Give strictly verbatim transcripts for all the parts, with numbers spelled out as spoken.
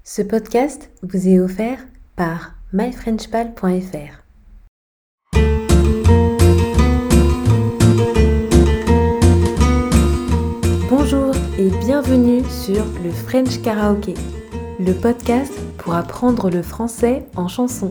Ce podcast vous est offert par my french pal point f r. Bonjour et bienvenue sur le French Karaoké, le podcast pour apprendre le français en chanson.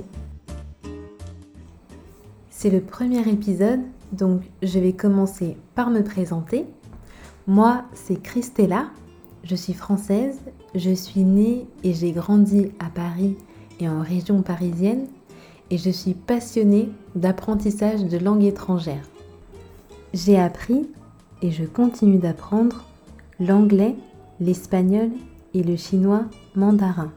C'est le premier épisode, donc je vais commencer par me présenter. Moi, c'est Christella, je suis française, je suis née et j'ai grandi à Paris et en région parisienne et je suis passionnée d'apprentissage de langues étrangères. J'ai appris et je continue d'apprendre l'anglais, l'espagnol et le chinois mandarin.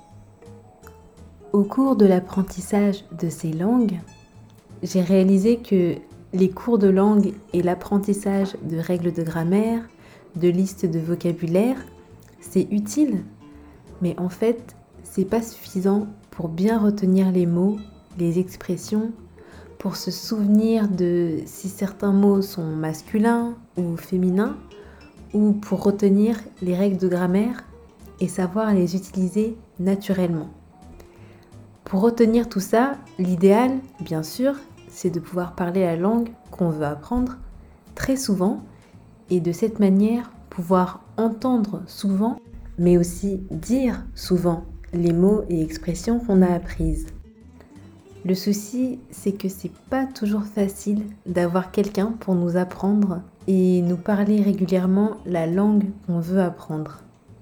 Au cours de l'apprentissage de ces langues, j'ai réalisé que les cours de langue et l'apprentissage de règles de grammaire, de listes de vocabulaire, c'est utile, mais en fait, c'est pas suffisant pour bien retenir les mots, les expressions, pour se souvenir de si certains mots sont masculins ou féminins, ou pour retenir les règles de grammaire et savoir les utiliser naturellement. Pour retenir tout ça, l'idéal, bien sûr, c'est de pouvoir parler la langue qu'on veut apprendre très souvent et de cette manière pouvoir entendre souvent, mais aussi dire souvent les mots et expressions qu'on a apprises. Le souci, c'est que c'est pas toujours facile d'avoir quelqu'un pour nous apprendre et nous parler régulièrement la langue qu'on veut apprendre.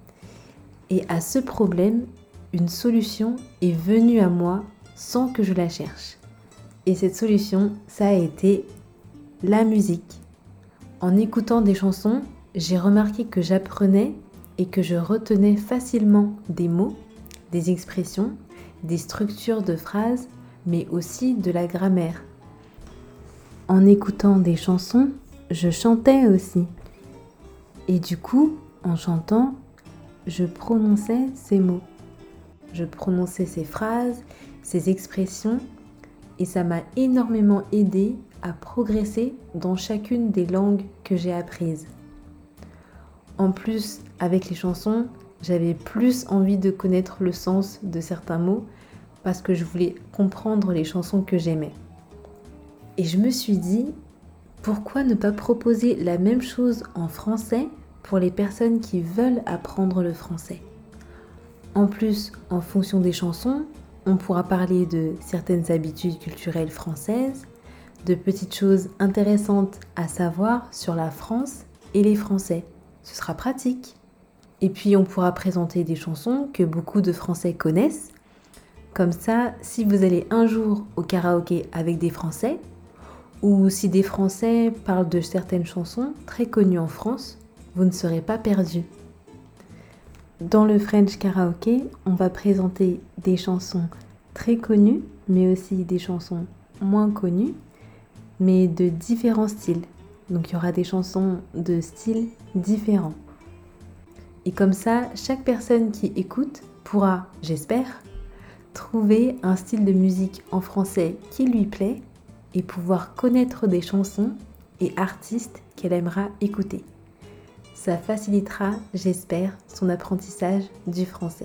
Et à ce problème, une solution est venue à moi sans que je la cherche. Et cette solution, ça a été la musique. En écoutant des chansons, j'ai remarqué que j'apprenais et que je retenais facilement des mots, des expressions, des structures de phrases, mais aussi de la grammaire. En écoutant des chansons, je chantais aussi. Et du coup, en chantant, je prononçais ces mots. Je prononçais ces phrases, ces expressions, et ça m'a énormément aidé à progresser dans chacune des langues que j'ai apprises. En plus, avec les chansons, j'avais plus envie de connaître le sens de certains mots parce que je voulais comprendre les chansons que j'aimais. Et je me suis dit, pourquoi ne pas proposer la même chose en français pour les personnes qui veulent apprendre le français ? En plus, en fonction des chansons, on pourra parler de certaines habitudes culturelles françaises, de petites choses intéressantes à savoir sur la France et les Français. Ce sera pratique. Et puis on pourra présenter des chansons que beaucoup de Français connaissent. Comme ça, si vous allez un jour au karaoké avec des Français, ou si des Français parlent de certaines chansons très connues en France, vous ne serez pas perdus. Dans le French Karaoké, on va présenter des chansons très connues, mais aussi des chansons moins connues, mais de différents styles. Donc il y aura des chansons de styles différents. Et comme ça, chaque personne qui écoute pourra, j'espère, trouver un style de musique en français qui lui plaît et pouvoir connaître des chansons et artistes qu'elle aimera écouter. Ça facilitera, j'espère, son apprentissage du français.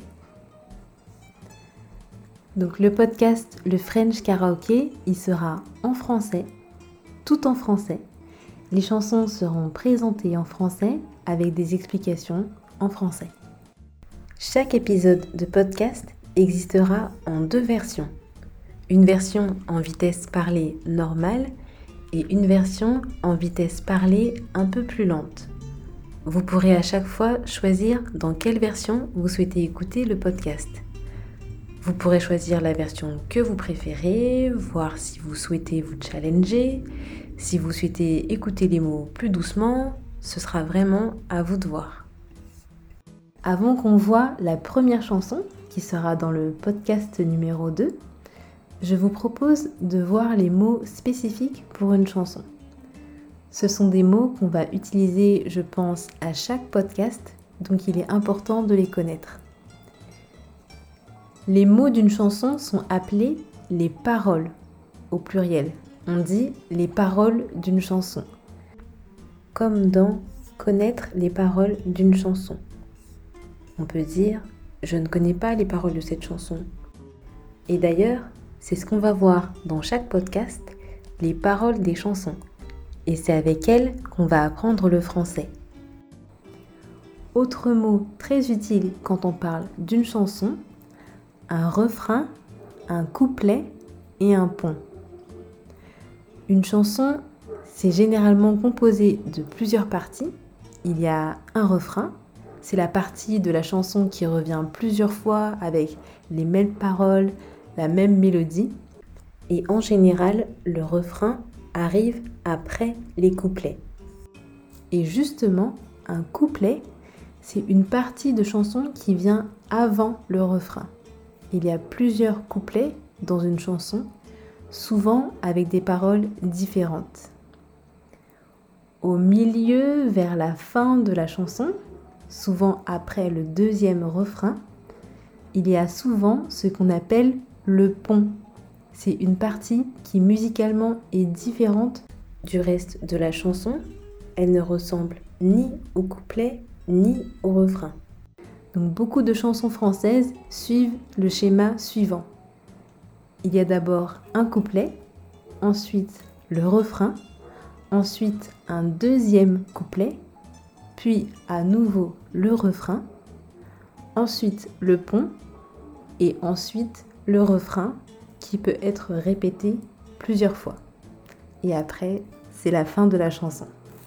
Donc le podcast Le French Karaoké, il sera en français, tout en français. Les chansons seront présentées en français avec des explications en français. Chaque épisode de podcast existera en deux versions. Une version en vitesse parlée normale et une version en vitesse parlée un peu plus lente. Vous pourrez à chaque fois choisir dans quelle version vous souhaitez écouter le podcast. Vous pourrez choisir la version que vous préférez, voir si vous souhaitez vous challenger, si vous souhaitez écouter les mots plus doucement, ce sera vraiment à vous de voir. Avant qu'on voit la première chanson, qui sera dans le podcast numéro deux, je vous propose de voir les mots spécifiques pour une chanson. Ce sont des mots qu'on va utiliser, je pense, à chaque podcast, donc il est important de les connaître. Les mots d'une chanson sont appelés les paroles, au pluriel. On dit les paroles d'une chanson. Comme dans connaître les paroles d'une chanson. On peut dire je ne connais pas les paroles de cette chanson. Et d'ailleurs, c'est ce qu'on va voir dans chaque podcast, les paroles des chansons. Et c'est avec elles qu'on va apprendre le français. Autre mot très utile quand on parle d'une chanson, un refrain, un couplet et un pont. Une chanson, c'est généralement composé de plusieurs parties. Il y a un refrain, c'est la partie de la chanson qui revient plusieurs fois avec les mêmes paroles, la même mélodie. Et en général, le refrain arrive après les couplets. Et justement, un couplet, c'est une partie de chanson qui vient avant le refrain. Il y a plusieurs couplets dans une chanson, souvent avec des paroles différentes. Au milieu, vers la fin de la chanson, souvent après le deuxième refrain, il y a souvent ce qu'on appelle le pont. C'est une partie qui musicalement est différente du reste de la chanson. Elle ne ressemble ni au couplet ni au refrain. Donc beaucoup de chansons françaises suivent le schéma suivant. Il y a d'abord un couplet, ensuite le refrain, ensuite un deuxième couplet, puis à nouveau le refrain, ensuite le pont et ensuite le refrain qui peut être répété plusieurs fois. Et après, c'est la fin de la chanson.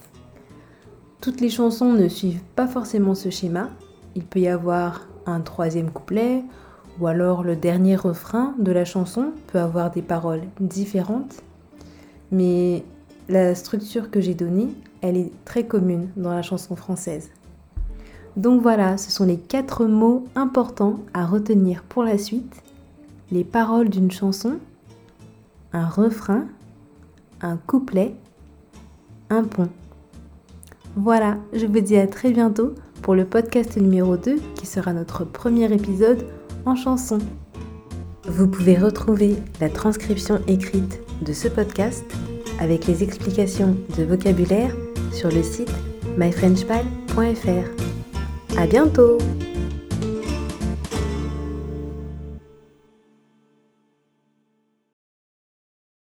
Toutes les chansons ne suivent pas forcément ce schéma. Il peut y avoir un troisième couplet ou alors le dernier refrain de la chanson peut avoir des paroles différentes. Mais la structure que j'ai donnée, elle est très commune dans la chanson française. Donc voilà, ce sont les quatre mots importants à retenir pour la suite. Les paroles d'une chanson, un refrain, un couplet, un pont. Voilà, je vous dis à très bientôt pour le podcast numéro deux qui sera notre premier épisode en chanson. Vous pouvez retrouver la transcription écrite de ce podcast avec les explications de vocabulaire sur le site my french pal point f r. À bientôt!